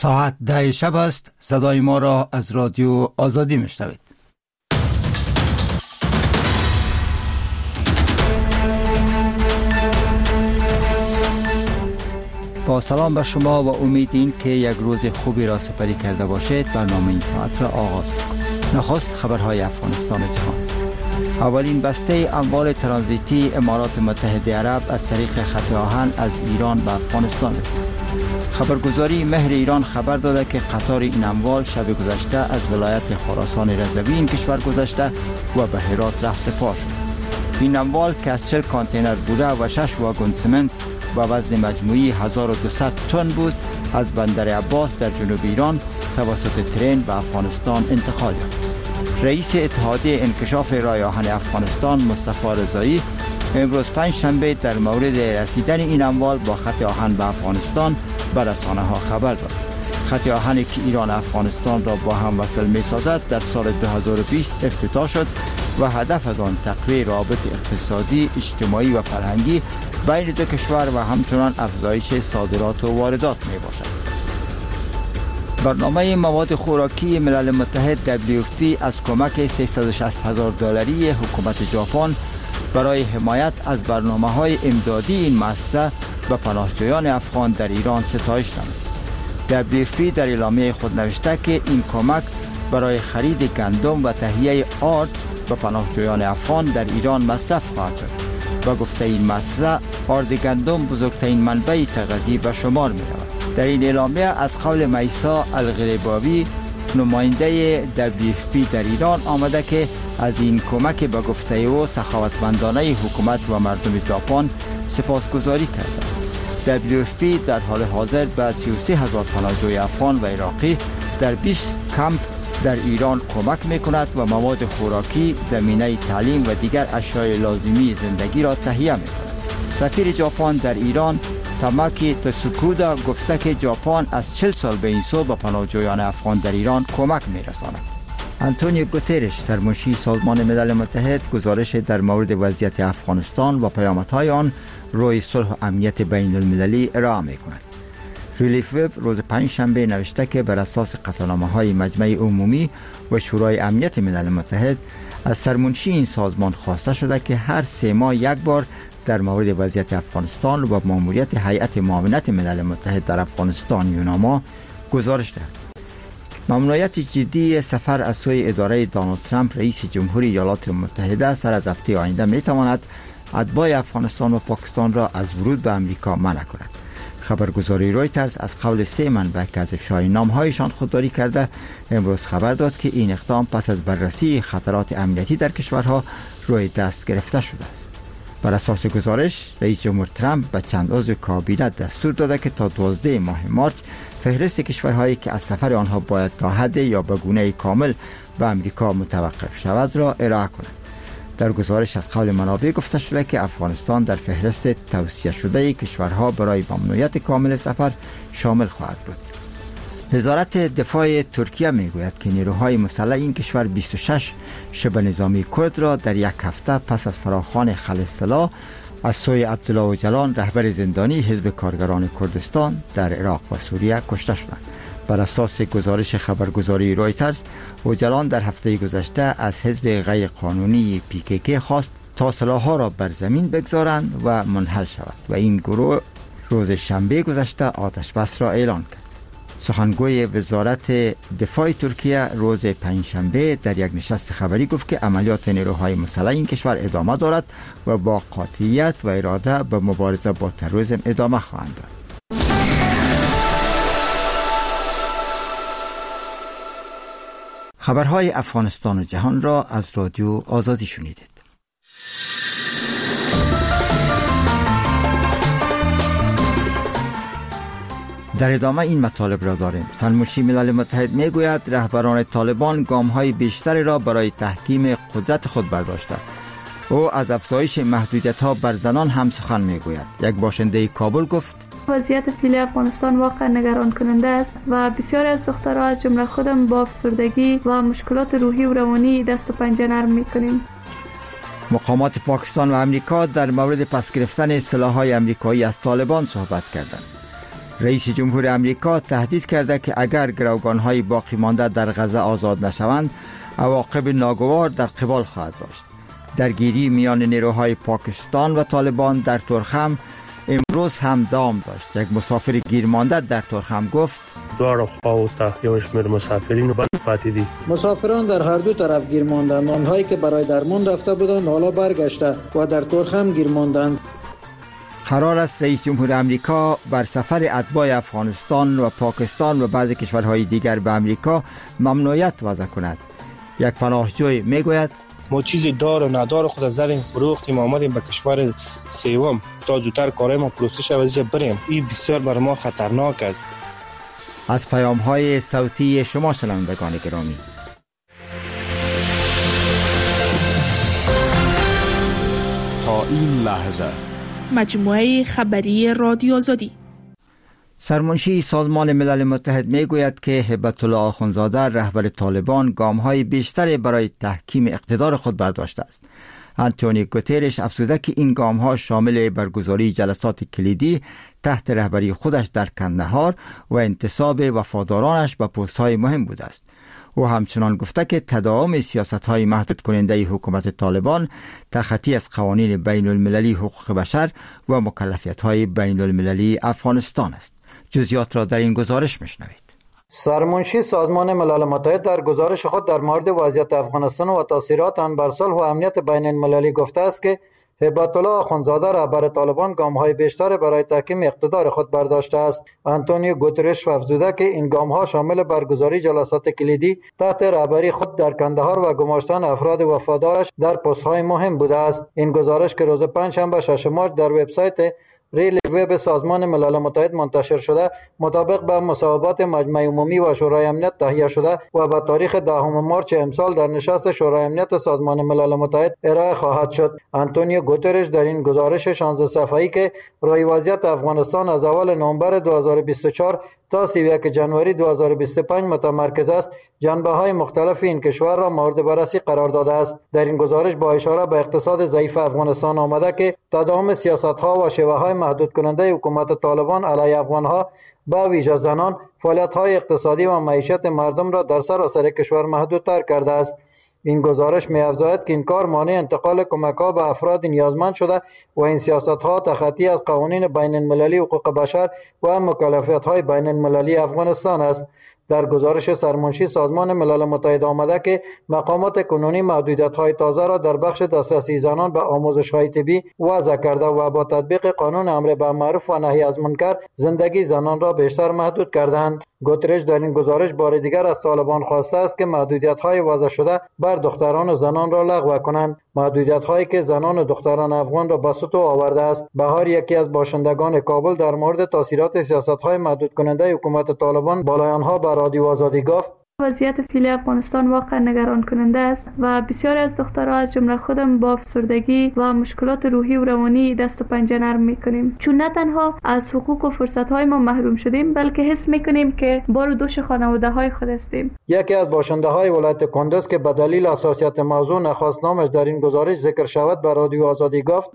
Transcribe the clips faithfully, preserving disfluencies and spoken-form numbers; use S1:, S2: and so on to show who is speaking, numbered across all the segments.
S1: ساعت ده شب است. صدای ما را از رادیو آزادی میشنوید. با سلام به شما و امیدیم که یک روز خوبی را سپری کرده باشید. برنامه این ساعت را آغاز می‌کنیم. نخست خبرهای افغانستان و جهان. اولین بسته اموال ترانزیتی امارات متحده عرب از طریق خط آهن از ایران به افغانستان رسید. خبرگزاری مهر ایران خبر داده که قطار این اموال شب گذشته از ولایت خراسان رضوی این کشور گذشته و به هرات ره سپار شد. این اموال که از چهل کانتینر بوده و شش واگن سمنت با وزن مجموعی هزار و دویست تن بود، از بندر عباس در جنوب ایران توسط ترین به افغانستان انتقال یافت. رئیس اتحادیه انکشاف راه آهن افغانستان مصطفی رضایی امروز پنج شنبه در مورد رسیدن این اموال با خط آهن به افغانستان به رسانه‌ها خبر داد. خط آهنی که ایران افغانستان را با هم وصل می‌سازد در سال دو هزار و بیست افتتاح شد و هدف از آن تقویت روابط اقتصادی، اجتماعی و فرهنگی بین دو کشور و همچنان افزایش صادرات و واردات میباشد. برنامه مواد خوراکی ملل متحد دبلیو اف پی از کمک سیصد و شصت هزار دلاری حکومت ژاپن برای حمایت از برنامه‌های امدادی این مؤسسه به پناهجویان افغان در ایران ستایش نمود. دبلیو اف پی در اعلامیه خود نوشته که این کمک برای خرید گندم و تهیه آرد به پناهجویان افغان در ایران مصرف خواهد شد و گفته این مؤسسه آرد گندم بزرگترین منبع تغذیه به شمار می رود. در این اعلامیه از قول میسا الغریباوی نماینده دبلیو اف پی در ایران آمده که از این کمک به گفته او سخاوتمندانه حکومت و مردم ژاپن سپاسگزاری کرده. دبلیو اف پی در حال حاضر به سی و سه هزار پناهجوی افغان و عراقی در بیست کمپ در ایران کمک میکند و مواد خوراکی، زمینه تعلیم و دیگر اشیاء لازمی زندگی را تهیه میکند. سفیر ژاپن در ایران تاماکی تسوکودا گفته که ژاپن از چهل سال به این سو به پناهجویان افغان در ایران کمک میرساند. آنتونیو گوترش سرمنشی سازمان ملل متحد گزارش در مورد وضعیت افغانستان و پیامدهای آن روی صلح و امنیت بین المللی ارائه میکند. ریلیف وب روز پنج شنبه نوشته که بر اساس قطعنامه‌های مجمع عمومی و شورای امنیت ملل متحد از سرمنشی این سازمان خواسته شده که هر سه ماه یک بار در مورد وضعیت افغانستان و ماموریت هیئت معاونت ملل متحد در افغانستان یوناما گزارش دهد. ممنوعیت جدی سفر از سوی اداره دونالد ترامپ رئیس جمهوری ایالات متحده سر از هفته آینده میتواند اتباع افغانستان و پاکستان را از ورود به امریکا منع کند. خبرگزاری رویترز از قول سه منبع که از افشای نامهایشان خودداری کرده امروز خبر داد که این اقدام پس از بررسی خطرات امنیتی در کشورها روی دست گرفته شده است. بر اساس گزارش رئیس جمهور ترامپ به چند عضو کابینه دستور داده که تا دوازده ماه مارس فهرست کشورهایی که از سفر آنها باید تا حد یا به گونه کامل به امریکا متوقف شود را ارائه کنند. در گزارش از قول منابع گفته شده که افغانستان در فهرست توصیه شده کشورها برای ممنوعیت کامل سفر شامل خواهد بود. وزارت دفاع ترکیه میگوید که نیروهای مسلح این کشور بیست و شش شبه نظامی کرد را در یک هفته پس از فراخوان خلصلا از سوی عبدالله اوجلان رهبر زندانی حزب کارگران کردستان در عراق و سوریه کشته شدند. بر اساس گزارش خبرگزاری رویترز اوجلان در هفته گذشته از حزب غیر قانونی پی کی کی خواست تا سلاح‌ها را بر زمین بگذارند و منحل شود و این گروه روز شنبه گذشته آتش بس را اعلان کرد. سخنگوی وزارت دفاع ترکیه روز پنجشنبه در یک نشست خبری گفت که عملیات نیروهای مسلح این کشور ادامه دارد و با قاطعیت و اراده به مبارزه با تروریسم ادامه خواهند داد. خبرهای افغانستان و جهان را از رادیو آزادی شنیدید. در ادامه این مطالب را داریم. سرمنشی ملل متحد میگوید رهبران طالبان گام‌های بیشتری را برای تحکیم قدرت خود برداشتند. او از افزایش محدودیت‌ها بر زنان هم سخن میگوید. یک باشنده کابل گفت
S2: وضعیت فعلی افغانستان واقعا نگران کننده است و بسیاری از دخترها از جمله خودم با افسردگی و مشکلات روحی و روانی دست و پنجه نرم می‌کنیم.
S1: مقامات پاکستان و امریکا در مورد پس گرفتن سلاح‌های امریکایی از طالبان صحبت کردند. رئیس جمهور امریکا تهدید کرده که اگر گروگان‌های باقی مانده در غزه آزاد نشوند، عواقب ناگوار در قبال خواهد داشت. درگیری میان نیروهای پاکستان و طالبان در ترخم امروز هم دوام داشت. یک مسافر گیرمانده در ترخم گفت:
S3: دوار خواهو تا یوش میر مسافرین بند پاتیدی.
S4: مسافران در هر دو طرف گیر ماندند. آنهایی که برای درمان رفته بودند حالا برگشته و در ترخم گیر ماندند.
S1: قرار است رئیس جمهور امریکا بر سفر اتباع افغانستان و پاکستان و بعضی کشورهای دیگر به امریکا ممنوعیت وضع کند. یک پناهجوی میگوید:
S5: ما چیزی دار و ندار خود از زدیم فروختیم، آمدیم به کشور سوم تا زودتر کارهای ما پروسه شود بریم. این بسیار بر ما خطرناک است.
S1: از پیام های صوتی شما شنوندگان گرامی،
S6: تا این لحظه
S7: مجموعه خبری رادیو آزادی.
S1: سرمنشی سازمان ملل متحد میگوید که هبت الله آخوندزاده رهبر طالبان گام‌های بیشتری برای تحکیم اقتدار خود برداشته است. آنتونیو گوترش افزوده که این گام‌ها شامل برگزاری جلسات کلیدی تحت رهبری خودش در کندهار و انتصاب وفادارانش به پست‌های مهم بوده است. او همچنان گفته که تداوم سیاست‌های محدود کننده حکومت طالبان تخطی از قوانین بین المللی حقوق بشر و مکلفیت‌های بین المللی افغانستان است. جزئیات را در این گزارش میشنوید.
S4: سرمنشی سازمان ملل متحد در گزارش خود در مورد وضعیت افغانستان و تاثیرات آن بر صلح و امنیت بین المللی گفته است که هبت الله آخوندزاده رهبر طالبان گام‌های بیشتر برای تحکیم اقتدار خود برداشته است. آنتونیو گوترش افزوده که این گام‌ها شامل برگزاری جلسات کلیدی تحت رهبری خود در کندهار و گماشتن افراد وفادارش در پست‌های مهم بوده است. این گزارش که روز پنجشنبه ششم مارس در وبسایت ریل وب سازمان ملل متحد منتشر شده، مطابق به مصوبات مجمع عمومی و شورای امنیت تهیه شده و به تاریخ دهم مارس امسال در نشست شورای امنیت سازمان ملل متحد ارائه خواهد شد. آنتونیو گوترش در این گزارش شانزده صفحه‌ای که روی وضعیت افغانستان از اول نوامبر دو هزار و بیست و چهار تا سی و یک جنوری دو هزار و بیست و پنج متمرکز است، جنبه‌های مختلف این کشور را مورد بررسی قرار داده است. در این گزارش با اشاره به اقتصاد ضعیف افغانستان آمده که تداوم سیاست‌ها و شیوه‌های محدود کننده حکومت طالبان علیه افغان‌ها با ویژه زنان، فعالیت‌های اقتصادی و معیشت مردم را در سراسر کشور محدودتر کرده است. این گزارش می‌افزاید که این کار مانع انتقال کمک‌ها به افراد نیازمند شده و این سیاست‌ها تخطی از قوانین بین المللی حقوق بشر و مکلفیت‌های بین المللی افغانستان است. در گزارش سرمنشی سازمان ملل متحد آمده که مقامات کنونی محدودیت‌های تازه را در بخش دسترسی زنان به آموزش‌های طبی وضع کرده و با تطبیق قانون امر بالمعروف و نهی از منکر زندگی زنان را بیشتر محدود کردند. گوترش در این گزارش بار دیگر از طالبان خواسته است که محدودیت‌های وضع شده بر دختران و زنان را لغو کنند، محدودیت‌هایی که زنان و دختران افغان را به سطوح آورده است. بهار یکی از باشندگان کابل در مورد تاثیرات سیاست‌های محدود کننده حکومت طالبان بالای آنها به رادیو آزادی گفت:
S2: وضعیت فعلی افغانستان واقعا نگران کننده است و بسیاری از دخترها از جمله خودم با افسردگی و مشکلات روحی و روانی دست و پنجه نرم میکنیم، چون نه تنها از حقوق و فرصت‌های ما محروم شدیم بلکه حس میکنیم که بار دوش خانواده‌های خود هستیم.
S4: یکی از باشنده‌های ولایت کندز که به دلیل حساسیت موضوع نخواست نامش در این گزارش ذکر شود به رادیو آزادی گفت: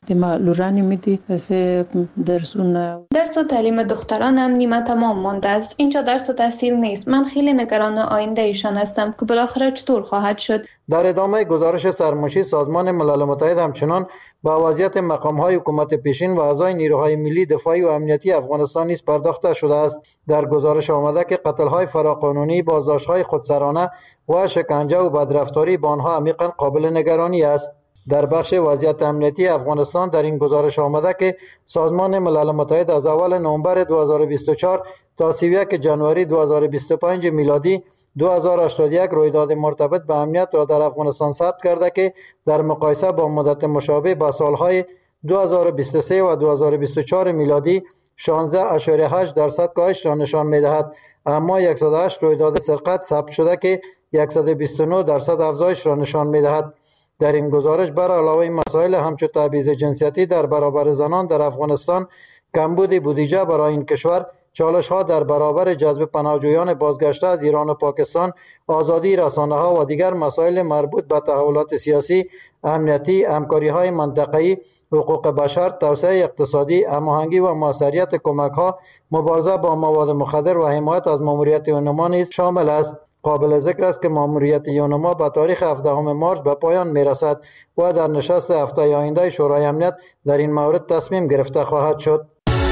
S8: درس و تعلیم دخترانم نیمه تمام مانده است. اینجا درس و تحصیل نیست. من خیلی نگران آینده ایشان هستم که بالاخره چطور خواهد شد.
S4: در ادامه گزارش سرمنشی سازمان ملل متحد همچنان با وضعیت مقام‌های حکومت پیشین و اعضای نیروهای ملی دفاعی و امنیتی افغانستان نیز پرداخته شده است. در گزارش آمده که قتل‌های فراقانونی، بازداشت‌های خودسرانه و شکنجه و بدرفتاری با آنها عمیقاً قابل نگرانی است. در بخش وضعیت امنیتی افغانستان در این گزارش آمده که سازمان ملل متحد از اول نوامبر دو هزار و بیست و چهار تا سی و یک جنوری دو هزار و بیست و پنج میلادی دو هزار و هشتاد و یک رویداد مرتبط به امنیت را در افغانستان ثبت کرده که در مقایسه با مدت مشابه با سالهای دو هزار و بیست و سه و دو هزار و بیست و چهار میلادی شانزده اشاره هشت درصد کاهش را نشان می‌دهد. اما صد و هشت رویداد سرقت ثبت شده که صد و بیست و نه درصد افزایش را نشان می‌دهد. در این گزارش بر علاوه مسائل همچون تبعیض جنسیتی در برابر زنان در افغانستان، کمبود بودجه برای این کشور، چالش‌ها در برابر جذب پناهجویان بازگشته از ایران و پاکستان، آزادی رسانه‌ها و دیگر مسائل مربوط به تحولات سیاسی، امنیتی، همکاری‌های منطقه‌ای، حقوق بشر، توسعه اقتصادی، هماهنگی و موثریت کمک‌ها، مبارزه با مواد مخدر و حمایت از ماموریت یونما نیز شامل است. قابل ذکر است که ماموریت یونما به تاریخ هفدهم مارس به پایان می‌رسد و در نشست هفته آینده شورای امنیت در این مورد تصمیم گرفته خواهد شد.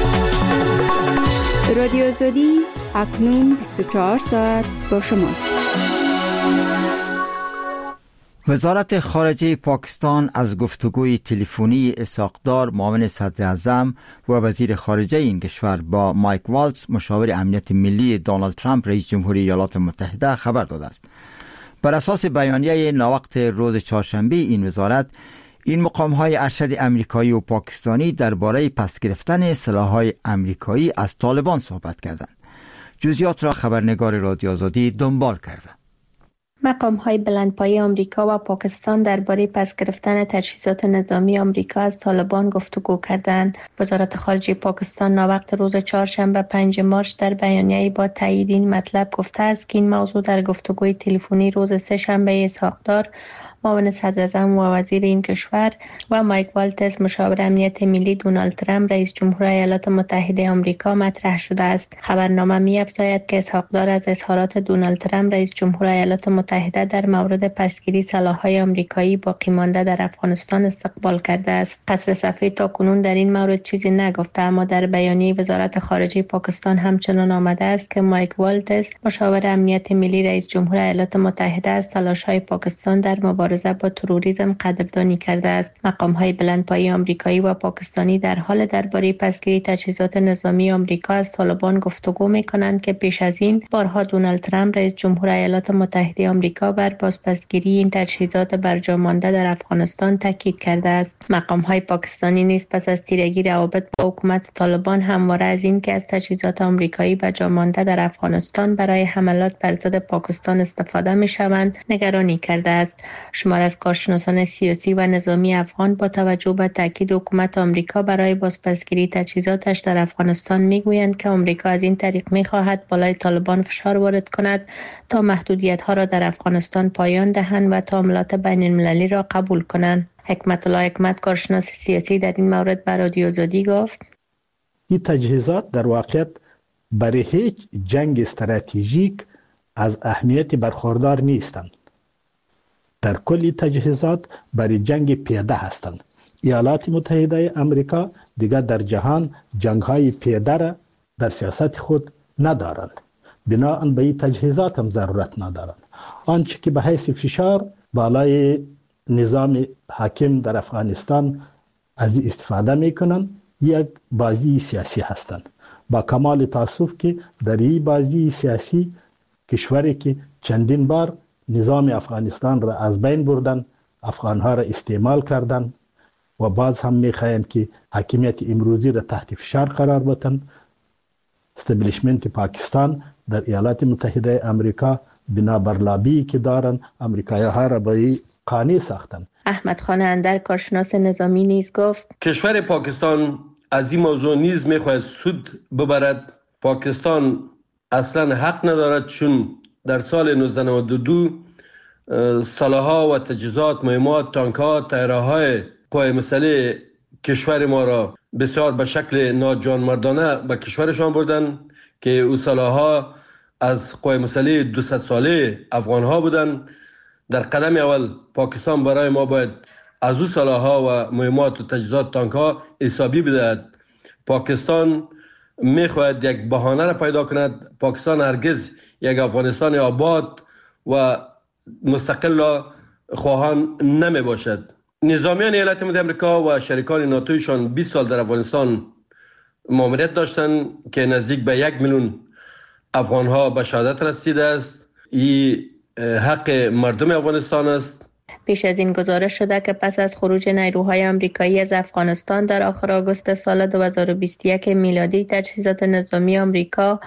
S9: رادیو آزادی اکنون بیست و چهار ساعت با شماست.
S1: وزارت خارجه پاکستان از گفتگوی تلفنی اسحاق دار معاون صدر اعظم و وزیر خارجه این کشور با مایک والتز مشاور امنیت ملی دونالد ترامپ رئیس جمهوری ایالات متحده خبر داده است. بر اساس بیانیه ناوقت روز چهارشنبه این وزارت، این مقام‌های ارشد امریکایی و پاکستانی درباره پس گرفتن سلاح‌های امریکایی از طالبان صحبت کردند. جزئیات را خبرنگار رادیو آزادی دنبال کرده.
S8: مقام‌های بلندپایه آمریکا و پاکستان درباره پس گرفتن تجهیزات نظامی آمریکا از طالبان گفتگو کردند. وزارت خارجه پاکستان ناوقت روز چهارشنبه پنج مارس در بیانیه‌ای با تایید این مطلب گفته است که این موضوع در گفتگوی تلفنی روز سه شنبه اسحاق دار معاون صدر اعظم و وزیر این کشور و مایک والتز مشاور امنیت ملی دونالد ترامپ رئیس جمهور ایالات متحده آمریکا مطرح شده است. خبرنامه می‌افزاید که اسحاق دار از اظهارات دونالد ترامپ رئیس جمهور ایالات متحده در مورد پسگیری سلاح‌های آمریکایی باقی مانده در افغانستان استقبال کرده است. قصر صفحه تاکنون در این مورد چیزی نگفته، اما در بیانیه وزارت خارجه پاکستان همچنان آمده است که مایک والتز مشاور امنیت ملی رئیس جمهور ایالات متحده از تلاش‌های پاکستان در مبارزه با تروریسم قدردانی کرده است. مقام‌های بلندپایه آمریکایی و پاکستانی در حال درباره پسگیری تجهیزات نظامی آمریکا از طالبان گفتگو می‌کنند که پیش از این بارها دونالد ترامپ رئیس جمهور ایالات متحده آمریکا بر بازپسگیری این تجهیزات برجا مانده در افغانستان تاکید کرده است. مقام‌های پاکستانی نیز پس از تیرگی روابط با حکومت طالبان همواره از این که از تجهیزات آمریکایی برجا مانده در افغانستان برای حملات بر ضد پاکستان استفاده می‌شوند نگرانی کرده است. شمار از کارشناسان سیاسی و نظامی افغان با توجه به تاکید حکومت آمریکا برای بازپسگیری تجهیزاتش در افغانستان میگویند که آمریکا از این طریق میخواهد بالای طالبان فشار وارد کند تا محدودیت‌ها را در افغانستان پایان دهند و تعاملات بین المللی را قبول کنند. حکمت الله حکمت کارشناس سیاسی در این مورد به رادیو آزادی گفت:
S10: این تجهیزات در واقع برای هیچ جنگ استراتژیک از اهمیت برخوردار نیستند. در کلی تجهیزات برای جنگ پیاده هستند. ایالات متحده امریکا دیگر در جهان جنگ‌های پیاده را در سیاست خود ندارند. بنابراین به این تجهیزات هم ضرورت ندارند. آنچه که به حیث فشار بالای نظام حاکم در افغانستان از استفاده میکنند یک بازی سیاسی هستند. با کمال تاسف که در این بازی سیاسی کشوری که چندین بار نظام افغانستان را از بین بردن، افغانها را استعمال کردن و باز هم میخواهند که حاکمیت امروزی را تحت فشار قرار بدن. استبلیشمنت پاکستان در ایالات متحده امریکا بنابر لابی که دارن امریکایی ها را به قانع ساختن.
S8: احمد خان اندر کارشناس نظامی نیز گفت:
S11: کشور پاکستان از این موضوع نیز میخواهد سود ببرد. پاکستان اصلا حق ندارد، چون در سال نوزده نود و دو سلاح‌ها و تجهیزات، مهمات، تانک‌ها، طیاره‌های قوای مسلح کشور ما را بسیار به شکل ناجانمردانه به کشورشان بردن که او سلاح‌ها از قوای مسلح دویست ساله افغان‌ها بودن. در قدم اول پاکستان برای ما باید از او سلاح‌ها و مهمات و تجهیزات، تانک‌ها حسابی بدهد. پاکستان می‌خواهد یک بهانه را پیدا کند. پاکستان هرگز یک افغانستان آباد و مستقل را خواهان نمی باشد. نظامیان ایالات متحده آمریکا و شریکان ناتویشان بیست سال در افغانستان ماموریت داشتند که نزدیک به یک میلیون افغانها به شهادت رسیده است. این حق مردم افغانستان است.
S8: پیش از این گزارش شده که پس از خروج نیروهای آمریکایی از افغانستان در آخر آگوست سال دو هزار و بیست و یک میلادی، تجهیزات نظامی آمریکا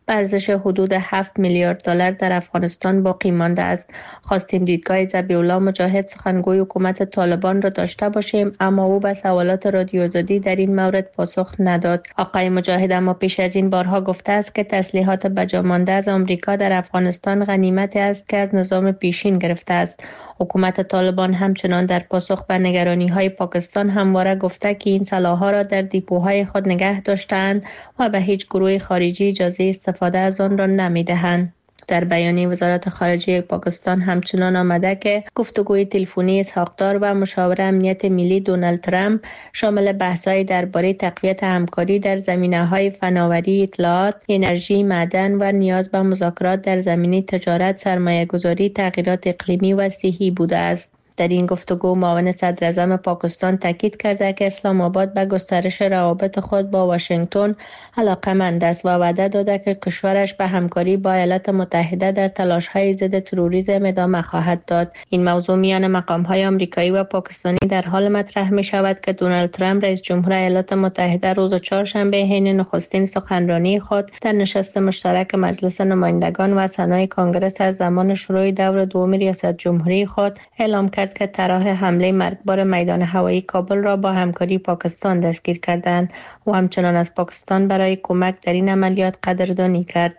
S8: به ارزش حدود هفت میلیارد دلار در افغانستان باقی مانده است. خواستیم دیدگاه ذبیح‌الله مجاهد سخنگوی حکومت طالبان را داشته باشیم، اما او به سوالات رادیو آزادی در این مورد پاسخ نداد. آقای مجاهد اما پیش از این بارها گفته است که تسلیحات بجامانده از آمریکا در افغانستان غنیمتی است که از نظام پیشین گرفته است. حکومت طالبان همچنان در پاسخ به نگرانی‌های پاکستان همواره گفته که این سلاح‌ها را در دیپوهای خود نگه داشته‌اند و به هیچ گروه خارجی اجازه استفاده از آن را نمی‌دهند. در بیانیه وزارت خارجه پاکستان همچنان آمده که گفتگوی تلفنی اسحاق‌دار و مشاور امنیت ملی دونالد ترامپ شامل بحث‌های درباره تقویت همکاری در زمینه‌های فناوری، اطلاعات، انرژی، معدن و نیاز به مذاکرات در زمینه تجارت، سرمایه‌گذاری، تغییرات اقلیمی و صحی بوده است. در این گفتگو معاون صدر اعظم پاکستان تاکید کرده که اسلام آباد به گسترش روابط خود با واشنگتن علاقه‌مند است و وعده داده که کشورش به همکاری با ایالات متحده در تلاش‌های ضد تروریسم ادامه خواهد داد. این موضوع میان مقام‌های آمریکایی و پاکستانی در حال مطرح می‌شود که دونالد ترامپ رئیس جمهور ایالات متحده روز چهارشنبه حین نخستین سخنرانی خود در نشست مشترک مجلس نمایندگان و سنای کنگره از زمان شروع دور دوم ریاست جمهوری خود اعلام کرد که طرح حمله مرگبار میدان هوایی کابل را با همکاری پاکستان دستگیر کردند و همچنان از پاکستان برای کمک در این عملیات قدردانی کرد.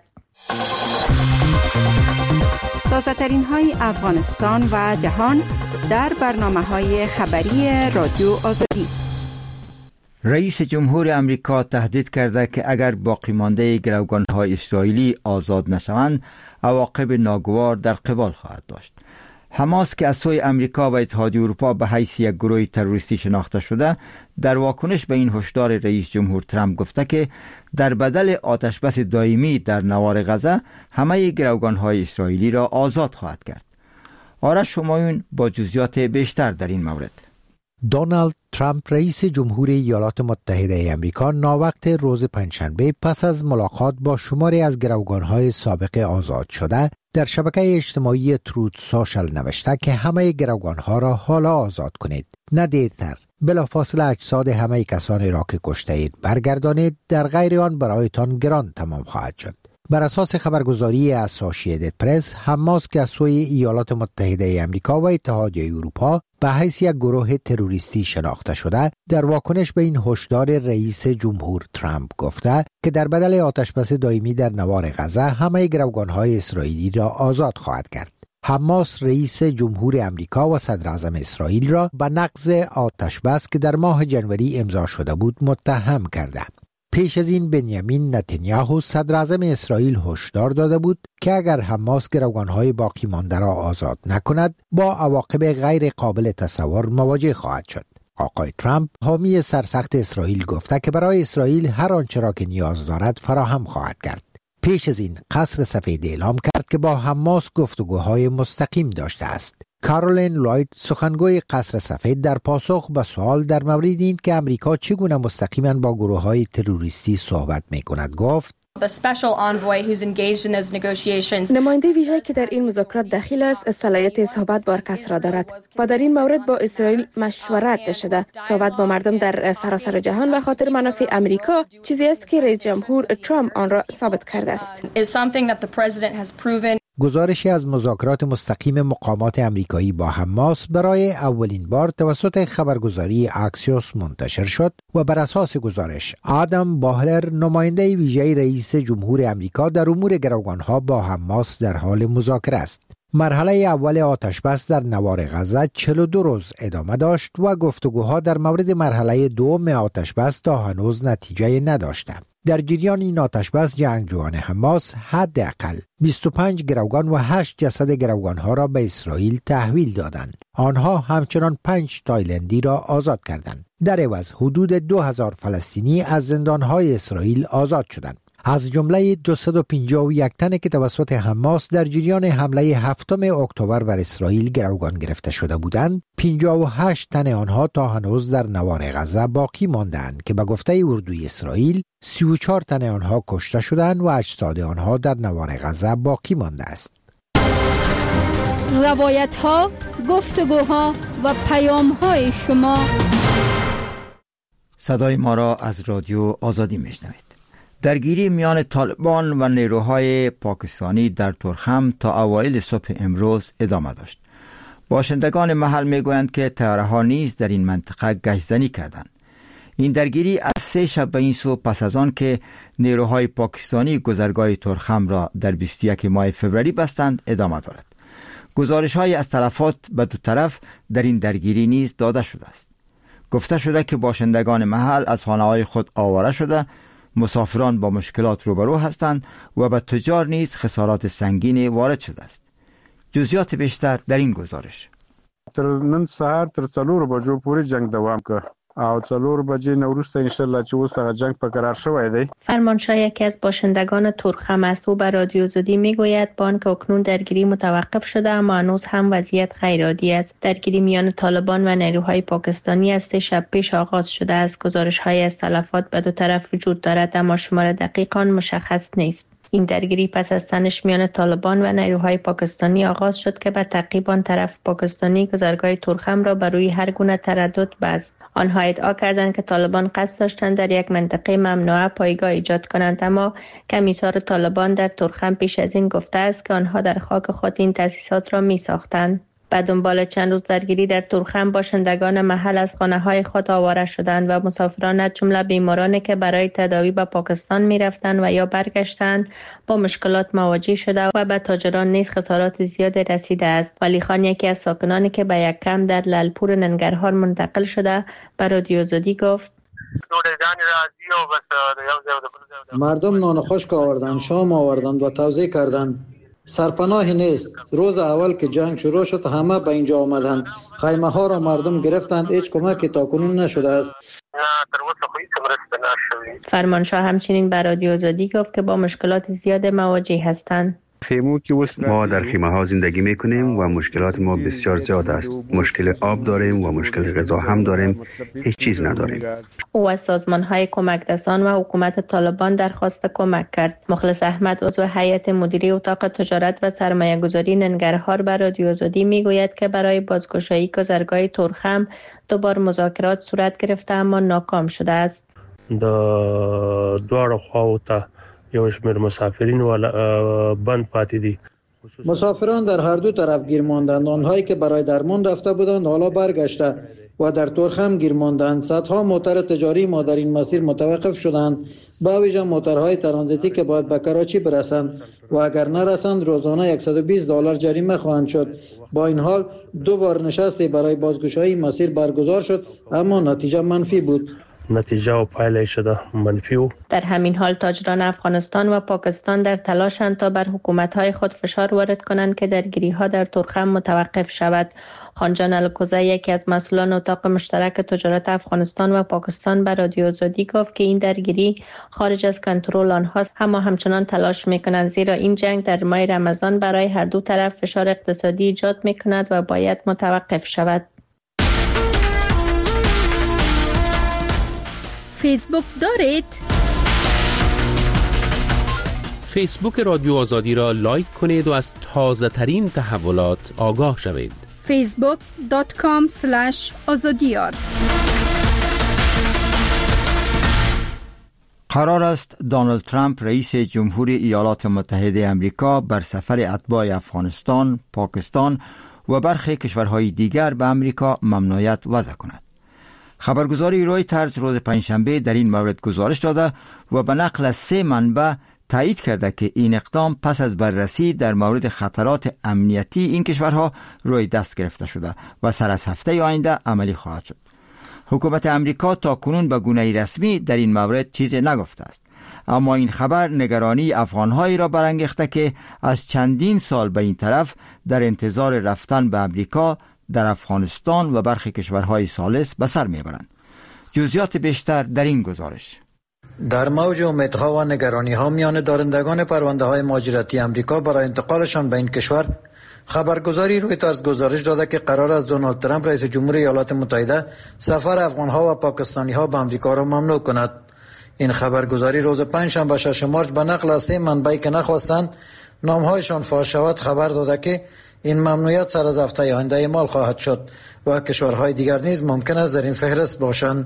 S9: تازه ترین های افغانستان و جهان در برنامه های خبری رادیو آزادی.
S1: رئیس جمهور امریکا تهدید کرده که اگر باقی مانده گروگان‌های اسرائیلی آزاد نشوند، عواقب ناگوار در قبال خواهد داشت. حماس که از سوی امریکا و اتحادیه اروپا به حیث یک گروه تروریستی شناخته شده، در واکنش به این هشدار رئیس جمهور ترامپ گفته که در بدل آتشبس دائمی در نوار غزه همه گروگان‌های اسرائیلی را آزاد خواهد کرد. آرش شمایون با جزئیات بیشتر در این مورد.
S12: دونالد ترامپ رئیس جمهور ایالات متحده آمریکا ناوقت روز پنجشنبه پس از ملاقات با شماری از گروگان‌های سابق آزاد شده در شبکه اجتماعی تروت سوشل نوشته که همه گروگان‌ها را حالا آزاد کنید، نه دیرتر. بلافاصله اجساد همه کسانی را که کشته اید برگردانید، در غیر آن برایتان گران تمام خواهد شد. بر اساس خبرگزاری اسوسییتد پرس، حماس که از سوی ایالات متحده آمریکا و اتحادیه اروپا به حیث یک گروه تروریستی شناخته شده، در واکنش به این هشدار رئیس جمهور ترامپ گفته که در بدل آتشبس دائمی در نوار غزه همه گروگان‌های اسرائیلی را آزاد خواهد کرد. حماس رئیس جمهور امریکا و صدر اعظم اسرائیل را به نقض آتشبس که در ماه جنوری امضا شده بود متهم کرده. پیش از این بنیامین نتانیاهو صدر اعظم اسرائیل هشدار داده بود که اگر حماس گروگان‌های باقی مانده را آزاد نکند، با عواقب غیر قابل تصور مواجه خواهد شد. آقای ترامپ حامی سرسخت اسرائیل گفته که برای اسرائیل هر آنچه را که نیاز دارد فراهم خواهد کرد. پیش از این قصر سفید اعلام کرد که با حماس گفتگوهای مستقیم داشته است. کارولین لوید سخنگوی قصر سفید در پاسخ به سوال در مورد این که امریکا چگونه مستقیما با گروه‌های تروریستی صحبت می‌کند گفت:
S13: نماینده ویژه‌ای که در این مذاکرات داخل است صلاحیت صحبت با هر کس را دارد و در این مورد با اسرائیل مشورت شده. صحبت با مردم در سراسر جهان به خاطر منافع امریکا چیزی است که رئیس جمهور ترامپ آن را ثابت کرده است.
S12: گزارشی از مذاکرات مستقیم مقامات امریکایی با حماس برای اولین بار توسط خبرگزاری اکسیوس منتشر شد و بر اساس گزارش آدم باهلر، نماینده ویژه رئیس جمهور امریکا در امور گروگان‌ها با حماس در حال مذاکره است. مرحله اول آتشبس در نوار غزه چهل و دو روز ادامه داشت و گفتگوها در مورد مرحله دوم آتشبس تا هنوز نتیجه نداشته. در جریان این آتشبس جنگجویان حماس حداقل بیست و پنج گروگان و هشت جسد گروگان‌ها را به اسرائیل تحویل دادند. آنها همچنان پنج تایلندی را آزاد کردند. در عوض حدود دو هزار فلسطینی از زندان‌های اسرائیل آزاد شدند. از جمله دویست و پنجاه و یک تن که توسط حماس در جریان حمله هفتم اکتبر بر اسرائیل گروگان گرفته شده بودند، پنجاه و هشت تن آنها تا هنوز در نوار غزه باقی ماندند که به گفته اردوی اسرائیل سی و چهار تن آنها کشته شدند و اجساد آنها در نوار غزه باقی مانده است.
S14: روایت ها، گفتگوها و پیام های شما.
S1: صدای ما را از رادیو آزادی میشنوید. درگیری میان طالبان و نیروهای پاکستانی در تورخم تا اوایل صبح امروز ادامه داشت. باشندگان محل میگویند که طیاره‌ها نیز در این منطقه گشت‌زنی کردند. این درگیری از سه شب به این سو پس از آن که نیروهای پاکستانی گذرگاه تورخم را در بیست و یکم ماه فوریه بستند ادامه دارد. گزارش‌های از تلفات به دو طرف در این درگیری نیز داده شده است. گفته شده که باشندگان محل از خانه‌های خود آواره شده، مسافران با مشکلات روبرو هستند و به تجار نیز خسارات سنگین وارد شده است. جزئیات بیشتر در این گزارش.
S15: تر نن سهار تر څلور بجو پورې جنگ دوام که او څلور بجې نوروسته ان شاء الله چې اوس هغه جنگ په قرار شوی دی.
S8: فرمانشاه یکی از باشندگان تورخم است. او به رادیو زدی میگوید با آنکه اکنون درگیری متوقف شده اما هنوز هم وضعیت غیر عادی است. درگیری میان طالبان و نیروهای پاکستانی از سه شب پیش آغاز شده است. گزارش‌های از تلفات به دو طرف وجود دارد اما شمار دقیق آن مشخص نیست. این درگیری پس از تنش میان طالبان و نیروهای پاکستانی آغاز شد که به تعقیب آن طرف پاکستانی گذرگاه تورخم را بر روی هر گونه تردد بست. آنها ادعا کردند که طالبان قصد داشتند در یک منطقه ممنوعه پایگاه ایجاد کنند، اما کمیسار طالبان در تورخم پیش از این گفته است که آنها در خاک خود این تأسیسات را می ساختند. به دنبال چند روز درگیری در تورخم باشندگان محل از خانه‌های خود آواره شدند و مسافران از جمله بیمارانی که برای تداوی به پاکستان می‌رفتند و یا برگشتند با مشکلات مواجه شده و به تاجران نیز خسارات زیادی رسیده است. ولی خان یکی از ساکنانی که به یک کمپ در لالپور ننگرهار منتقل شده به رادیو زدی گفت:
S4: مردم نان خشک آوردند، شام آوردند و توزیع کردند. سرپناهی نیست. روز اول که جنگ شروع شد همه به اینجا آمدند. خیمه ها را مردم گرفتند. هیچ کمکی تاکنون نشده است.
S8: فرمانشاه همچنین به رادیو زدی گفت که با مشکلات زیاد مواجه هستند.
S16: ما در خیمه ها زندگی می کنیم و مشکلات ما بسیار زیاد است. مشکل آب داریم و مشکل غذا هم داریم. هیچ چیز نداریم.
S8: او از سازمان های کمک رسان و حکومت طالبان درخواست کمک کرد. مخلص احمد عضو هیئت مدیره اتاق تجارت و سرمایه گذاری ننگرهار به رادیو زدی می گوید که برای بازگشایی گذرگاه تورخم دوبار مذاکرات صورت گرفته اما ناکام شده است.
S3: د دوار خواهو یو شمیر مسافرین و بند پاتې دي.
S4: مسافران در هر دو طرف گیر ماندند. آنهایی که برای درمان رفته بودند حالا برگشته و در تورخم گیر ماندند. صدها موتر تجاری ما در این مسیر متوقف شدند، به ویژه موترهای ترانزیتی که باید به کراچی برسند و اگر نرسند روزانه صد و بیست دلار جریمه خواهند شد. با این حال دو بار نشستی برای بازگشایی مسیر برگزار شد اما نتیجه منفی بود.
S3: نتیجه و پایله شده منفی و
S8: در همین حال تاجران افغانستان و پاکستان در تلاشند تا بر حکومت‌های خود فشار وارد کنند که درگیری‌ها در تورخم متوقف شود. خانجان الکوزی یکی از مسئولان اتاق مشترک تجارت افغانستان و پاکستان به رادیو زدی گفت که این درگیری خارج از کنترل آنهاست، اما همچنان تلاش می‌کنند زیرا این جنگ در ماه رمضان برای هر دو طرف فشار اقتصادی ایجاد می‌کند و باید متوقف شود.
S14: فیسبوک دارید؟
S17: فیسبوک رادیو آزادی را لایک کنید و از تازه ترین تحولات آگاه شوید.
S14: فیسبوک دات کام اسلش آزادیار.
S1: قرار است دونالد ترامپ رئیس جمهوری ایالات متحده آمریکا بر سفر اتباع افغانستان، پاکستان و برخی کشورهای دیگر به آمریکا ممنوعیت وضع کند. خبرگزاری رویترز روز پنجشنبه در این مورد گزارش داده و به نقل از سه منبع تایید کرده که این اقدام پس از بررسی در مورد خطرات امنیتی این کشورها روی دست گرفته شده و سر از هفته آینده عملی خواهد شد. حکومت امریکا تا کنون به گونه رسمی در این مورد چیزی نگفته است، اما این خبر نگرانی افغانهایی را برانگیخته که از چندین سال به این طرف در انتظار رفتن به امریکا در افغانستان و برخی کشورهای ثالث به سر میبرند. جزئیات بیشتر در این گزارش.
S4: در موج امیدها و نگرانی‌ها میان دارندگان پرونده‌های مهاجرتی امریکا برای انتقالشان به این کشور، خبرگزاری رویترز گزارش داده که قرار است دونالد ترامپ رئیس جمهور ایالات متحده سفر افغان‌ها و پاکستانی‌ها به امریکا را ممنوع کند. این خبرگزاری روز پنجشنبه ششم مارس به نقل از سه منبعی که نخواستند نام‌هایشان فاش شود خبر داده که این ممنوعیت سر از هفته آینده اعمال خواهد شد و کشورهای دیگر نیز ممکن است در این فهرست باشند.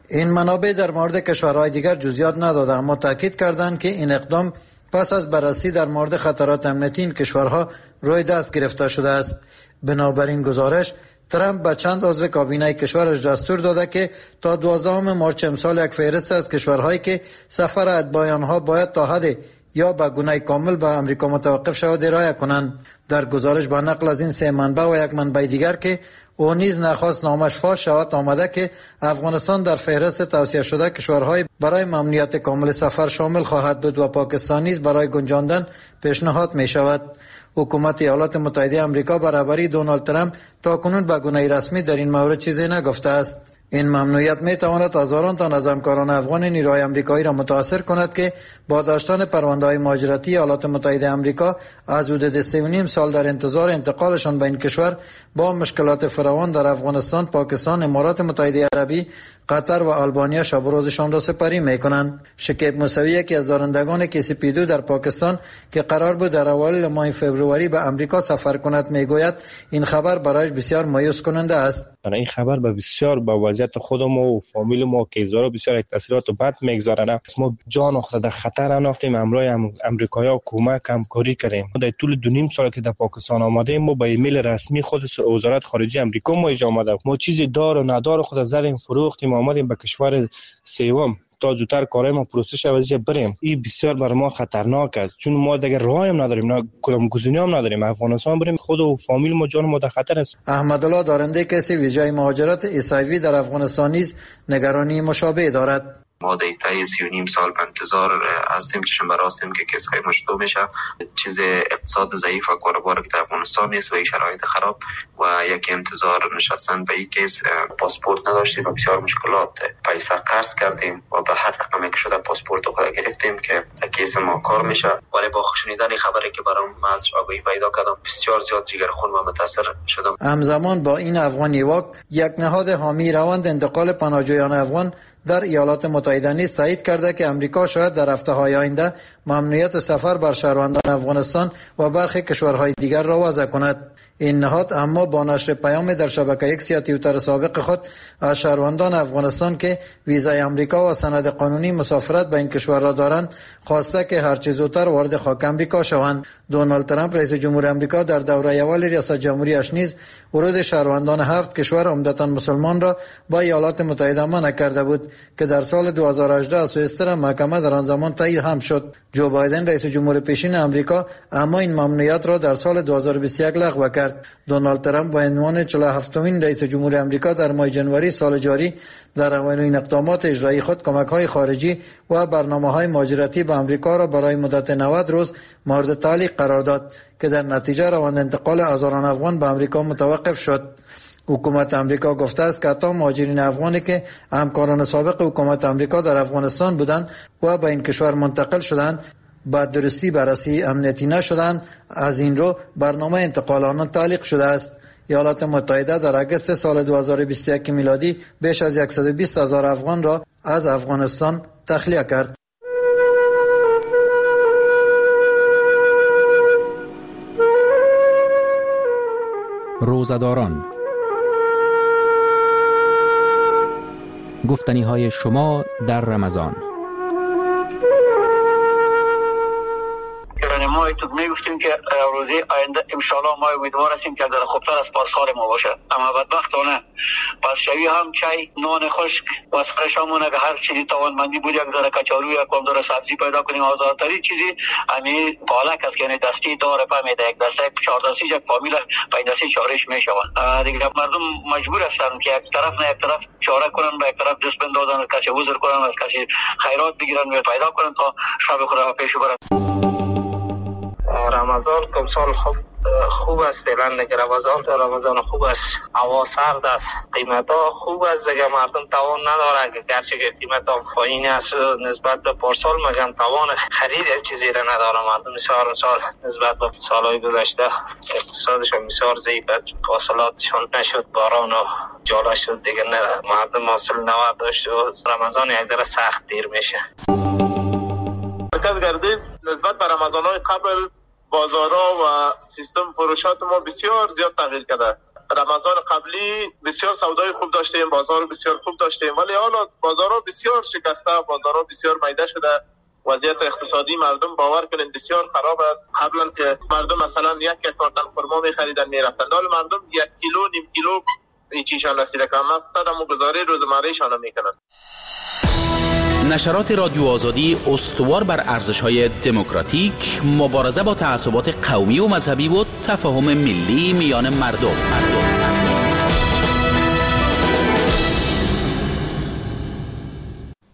S4: این منابع در مورد کشورهای دیگر جزئیات نداده، اما تاکید کردند که این اقدام پس از بررسی در مورد خطرات امنیتی این کشورها روی دست گرفته شده است. بنابراین گزارش ترامپ به چند عضو کابینه کشورش دستور داده که تا دوازدهم مارچ امسال یک فهرست از کشورهایی که سفر اتباع آنها باید تا حد یا به گونه کامل به امریکا متوقف شود ارائه کنند. در گزارش با نقل از این سه منبع و یک منبع دیگر که او نیز نخواست نامش فاش شود آمده که افغانستان در فهرست توصیه شده کشورهای برای ممنوعیت کامل سفر شامل خواهد بود و پاکستان نیز برای گنجاندن پیشنهاد می شود. حکومت ایالات متحده آمریکا برابری دونالد ترامپ تاکنون به گونه رسمی در این مورد چیزی نگفته است. این ممنوعیت می تواند هزاران تن از همکاران افغان نیروهای آمریکایی را متاثر کند که با داشتن پرونده‌های مهاجرتی ایالات متحده آمریکا از حدود سه و نیم سال در انتظار انتقالشان به این کشور با مشکلات فراوان در افغانستان، پاکستان، امارات متحده عربی، قطر و آلبانیا شب و روزشان را سپری می کنند. شکیب موسوی یکی از دارندگان کیسی پیدو در پاکستان که قرار بود در اوایل ماه فوریه به آمریکا سفر کند میگوید این خبر برایش بسیار مایوس کننده است.
S5: این خبر به بسیار با وضعیت خودم و فامیل ما که زارا بسیار تاثیرات بد میگذارد. ما جان خود در خطر انداختیم، امروز امریکایی‌ها کمک همکاری کردیم. در طول دو نیم سال که در پاکستان آمدیم ما با ایمیل رسمی خود وزارت خارجه آمریکا ما اجازه آمده ما چیزی دار و ندار خود زدیم فروختیم آمدیم به کشور سوم تا زودتر کارای ما پروسس عوضی بریم. این بسیار بر ما خطرناک است چون ما دیگه راهی هم نداریم، نه کدام گزینه‌ای هم نداریم. افغانستان بریم خود و فامیل ما جان ما در خطر است.
S4: احمد الله دارنده کسی ویزای مهاجرت ایسایوی در افغانستان نیز نگرانی مشابه دارد.
S18: ما دیتای سی و نیم سال به انتظار هستیم چشم براستیم که کیس های مشتو میشه. چیز اقتصاد ضعیف و کاروبار که در افغانستان نیست و این شرایط خراب و یک انتظار نشستن به این کیس پاسپورت نداشتیم و بسیار مشکلات پیسه قرض کردیم و به هر رقمی که شده پاسپورت خود گرفتیم که کیس ما کار میشه. ولی با شنیدن خبری که برام از آگاهی پیدا کردم بسیار زیاد جگرخون و متاثر شدم.
S4: همزمان با این افغان نیواک یک نهاد حامی روند انتقال پناهجویان افغان در ایالات متحده نیز تایید کرده که امریکا شاید در هفته‌های آینده ممنوعیت سفر بر شهروندان افغانستان و برخی کشورهای دیگر را وضع کند. این نهاد اما با نشر پیام در شبکه ایکس یا توییتر سابق خود از شهروندان افغانستان که ویزای امریکا و سند قانونی مسافرت به این کشور را دارند خواسته که هر چه زودتر وارد خاک امریکا شوند. دونالد ترامپ رئیس جمهور امریکا در دوره اول ریاست جمهوریش نیز ورود شهروندان هفت کشور عمدتاً مسلمان را با ایالات متحده منع کرده بود که در سال دو هزار و هجده از سوئیسر محکمه در آن زمان تایید هم شد. جو بایدن رئیس جمهور پیشین امریکا اما این ممنوعیت را در سال دو هزار و بیست و یک لغو کرد. دونالد ترامپ با عنوان چهل و هفتمین رئیس جمهور امریکا در ماه ژانویه سال جاری در اولین اقدامات اجرایی خود کمک‌های خارجی و برنامه‌های مهاجرتی به امریکا را برای مدت نود روز مورد تعلیق قرار داد که در نتیجه روند انتقال هزاران افغان به امریکا متوقف شد. حکومت امریکا گفته است که تا مهاجرین افغانی که همکاران سابق حکومت امریکا در افغانستان بودند و به این کشور منتقل شدند با درستی بررسی امنیتی نشدند، از این رو برنامه انتقال آنان تعلیق شده است. ایالات متحده در اگست سال دو هزار و بیست و یک میلادی بیش از صد و بیست هزار افغان را از افغانستان تخلیه کرد.
S19: روزداران، گفتنی های شما در رمضان.
S20: ما تو میگفتیم که روزی آینده ان شاء الله ما امیدوار هستیم که در خوبتر از پاسال ما باشه، اما بدبختانه پس شوی هم چای نان خشک و سر شامونه که هر چیزی توانمندی بود یک ذره کچالو یا کم داره سبزی پیدا کنیم. آزادترین چیزی همین پالک است که یعنی دستی داره فهمیده یک دسته چهار دستی یک فامیل پنج دستی چارش میشون دیگه. مردم مجبور هستن که یک طرف نه یک طرف چاره کنن، به یک طرف دست بندازن، کسی عذر کنن، از کسی خیرات بگیرن و پیدا کنن تا شب خدا پیش برن.
S21: رمضان کم سال خوب خوب است فعلا دیگه. رمضان تا رمضان خوب است، هوا سرد است، قیمت ها خوب است دیگه. مردم توان نداره که گرچه که قیمت ها پایین است نسبت به پارسال، مگم توان خرید چیزی را نداره مردم. بسیار سال نسبت به سالهای گذشته اقتصادشون بسیار ضعیف است، حاصلاتشون نشد، باران و جالا شد دیگه، نه مردم حاصل نوار داشت و رمضان یک ذره سخت دیر میشه.
S22: مرکز گردش نسبت به رمضان‌های قبل بازارها و سیستم فروشات ما بسیار زیاد تغییر کرده.
S6: رمضان قبلی بسیار سودای خوب داشتیم، بازار بسیار خوب داشتیم، ولی حالا بازارها بسیار شکسته، بازارها بسیار میده شده. وضعیت اقتصادی مردم باور کنید بسیار خراب است. قبلا که مردم مثلا یک یک کارتن خرما می‌خریدن میرفتن، حالا مردم یک کیلو نیم کیلو چیشان رسیده که مقصد هم گزاره روزمرهشان میکنن.
S17: نشرات رادیو آزادی استوار بر ارزش‌های دموکراتیک، مبارزه با تعصبات قومی و مذهبی و تفاهم ملی میان مردم. مردم.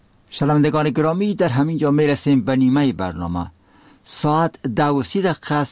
S1: شنوندگان گرامی، در همین جا میرسیم به نیمه برنامه. ساعت دو و سی دقیقه